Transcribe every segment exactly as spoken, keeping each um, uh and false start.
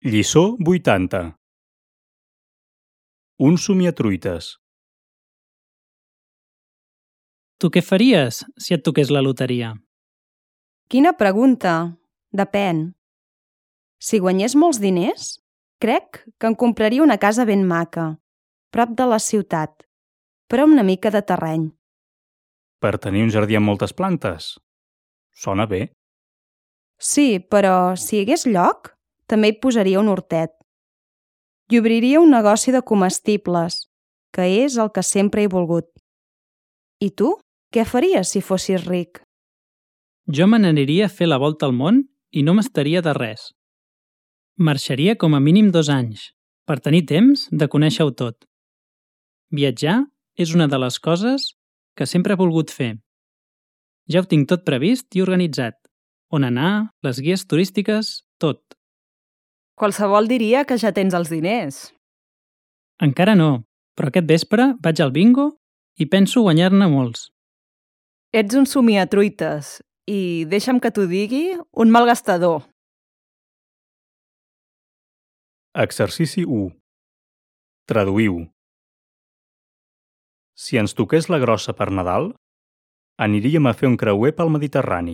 Lliçó vuitanta. Un somiatruites. Tu què faries si et toqués la loteria? Quina pregunta! Depèn. Si guanyés molts diners, crec que em compraria una casa ben maca, prop de la ciutat, però amb una mica de terreny. Per tenir un jardí amb moltes plantes? Sona bé. Sí, però si hi hagués lloc, també hi posaria un hortet. I obriria un negoci de comestibles, que és el que sempre he volgut. I tu? Què faries si fossis ric? Jo me n'aniria a fer la volta al món i no m'estaria de res. Marxaria com a mínim dos anys, per tenir temps de conèixer-ho tot. Viatjar és una de les coses que sempre he volgut fer. Ja ho tinc tot previst i organitzat. On anar, les guies turístiques, tot. Qualsevol diria que ja tens els diners. Encara no, però aquest vespre vaig al bingo i penso guanyar-ne molts. Ets un somiatruites i, deixa'm que t'ho digui, un malgastador. Exercici u. Traduïu. Si ens toqués la grossa per Nadal, aniríem a fer un creuer pel Mediterrani.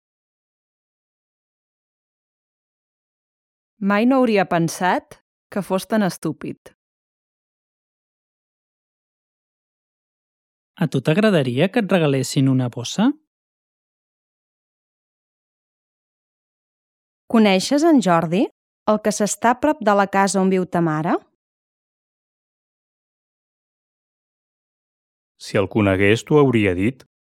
Mai no hauria pensat que fos tan estúpid. A tu t'agradaria que et regalessin una bossa? Coneixes en Jordi, el que s'està a prop de la casa on viu ta mare? Si el conegués, t'ho hauria dit.